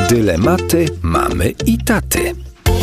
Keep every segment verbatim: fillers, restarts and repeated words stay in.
Dylematy mamy i taty.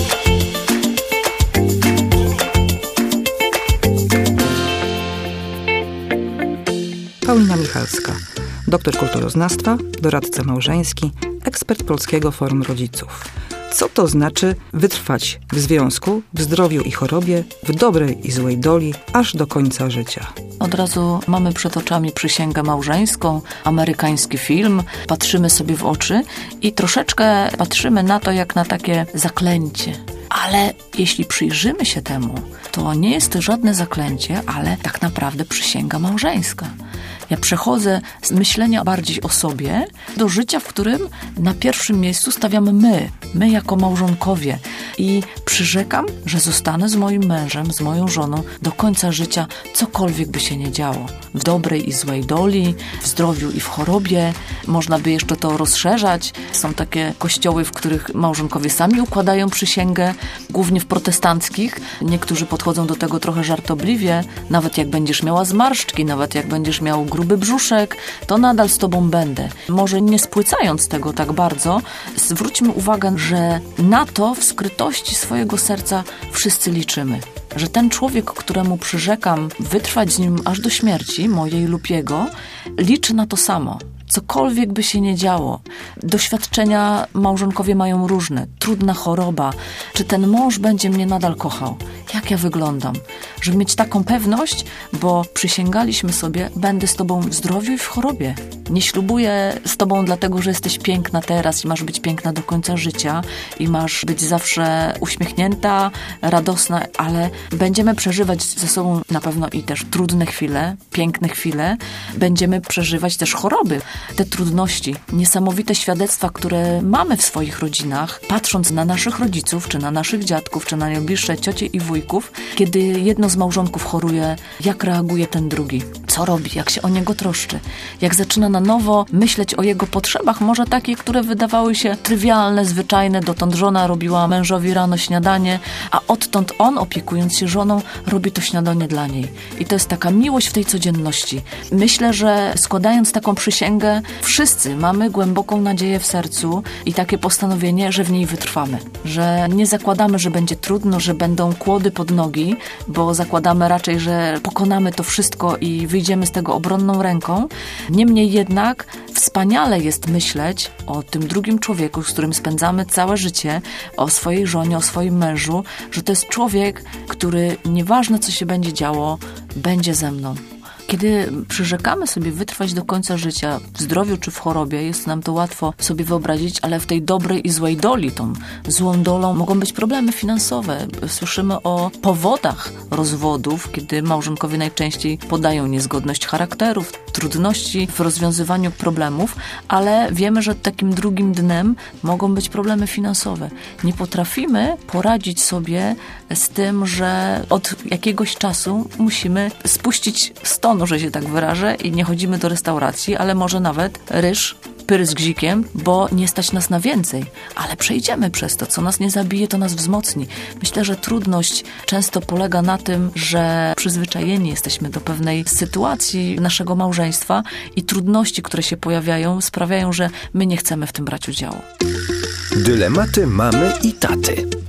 Paulina Michalska, doktor kulturoznawstwa, doradca małżeński, ekspert Polskiego Forum Rodziców. Co to znaczy wytrwać w związku, w zdrowiu i chorobie, w dobrej i złej doli, aż do końca życia? Od razu mamy przed oczami przysięgę małżeńską, amerykański film, patrzymy sobie w oczy i troszeczkę patrzymy na to jak na takie zaklęcie. Ale jeśli przyjrzymy się temu, to nie jest to żadne zaklęcie, ale tak naprawdę przysięga małżeńska. Ja przechodzę z myślenia bardziej o sobie do życia, w którym na pierwszym miejscu stawiamy my, my jako małżonkowie. I przyrzekam, że zostanę z moim mężem, z moją żoną do końca życia, cokolwiek by się nie działo. W dobrej i złej doli, w zdrowiu i w chorobie. Można by jeszcze to rozszerzać. Są takie kościoły, w których małżonkowie sami układają przysięgę, głównie w protestanckich. Niektórzy podchodzą do tego trochę żartobliwie. Nawet jak będziesz miała zmarszczki, nawet jak będziesz miał gruby brzuszek, to nadal z tobą będę. Może nie spłycając tego tak bardzo, zwróćmy uwagę, że na to w skrytości swojego serca wszyscy liczymy. Że ten człowiek, któremu przyrzekam wytrwać z nim aż do śmierci, mojej lub jego, liczy na to samo. Cokolwiek by się nie działo. Doświadczenia małżonkowie mają różne. Trudna choroba. Czy ten mąż będzie mnie nadal kochał? Jak ja wyglądam? Żeby mieć taką pewność, bo przysięgaliśmy sobie, będę z tobą w zdrowiu i w chorobie. Nie ślubuję z tobą dlatego, że jesteś piękna teraz i masz być piękna do końca życia i masz być zawsze uśmiechnięta, radosna, ale będziemy przeżywać ze sobą na pewno i też trudne chwile, piękne chwile. Będziemy przeżywać też choroby. Te trudności, niesamowite świadectwa, które mamy w swoich rodzinach, patrząc na naszych rodziców, czy na naszych dziadków, czy na najbliższe ciocie i wujków, kiedy jedno z małżonków choruje, jak reaguje ten drugi, co robi, jak się o niego troszczy, jak zaczyna na nowo myśleć o jego potrzebach, może takie, które wydawały się trywialne, zwyczajne, dotąd żona robiła mężowi rano śniadanie, a odtąd on, opiekując się żoną, robi to śniadanie dla niej. I to jest taka miłość w tej codzienności. Myślę, że składając taką przysięgę, wszyscy mamy głęboką nadzieję w sercu i takie postanowienie, że w niej wytrwamy. Że nie zakładamy, że będzie trudno, że będą kłody pod nogi, bo zakładamy raczej, że pokonamy to wszystko i wyjdziemy z tego obronną ręką. Niemniej jednak wspaniale jest myśleć o tym drugim człowieku, z którym spędzamy całe życie, o swojej żonie, o swoim mężu, że to jest człowiek, który nieważne co się będzie działo, będzie ze mną. Kiedy przyrzekamy sobie wytrwać do końca życia, w zdrowiu czy w chorobie, jest nam to łatwo sobie wyobrazić, ale w tej dobrej i złej doli, tą złą dolą mogą być problemy finansowe. Słyszymy o powodach rozwodów, kiedy małżonkowie najczęściej podają niezgodność charakterów, trudności w rozwiązywaniu problemów, ale wiemy, że takim drugim dnem mogą być problemy finansowe. Nie potrafimy poradzić sobie z tym, że od jakiegoś czasu musimy spuścić ston, że się tak wyrażę, i nie chodzimy do restauracji, ale może nawet ryż, pyry z gzikiem, bo nie stać nas na więcej. Ale przejdziemy przez to. Co nas nie zabije, to nas wzmocni. Myślę, że trudność często polega na tym, że przyzwyczajeni jesteśmy do pewnej sytuacji naszego małżeństwa i trudności, które się pojawiają, sprawiają, że my nie chcemy w tym brać udziału. Dylematy mamy i taty.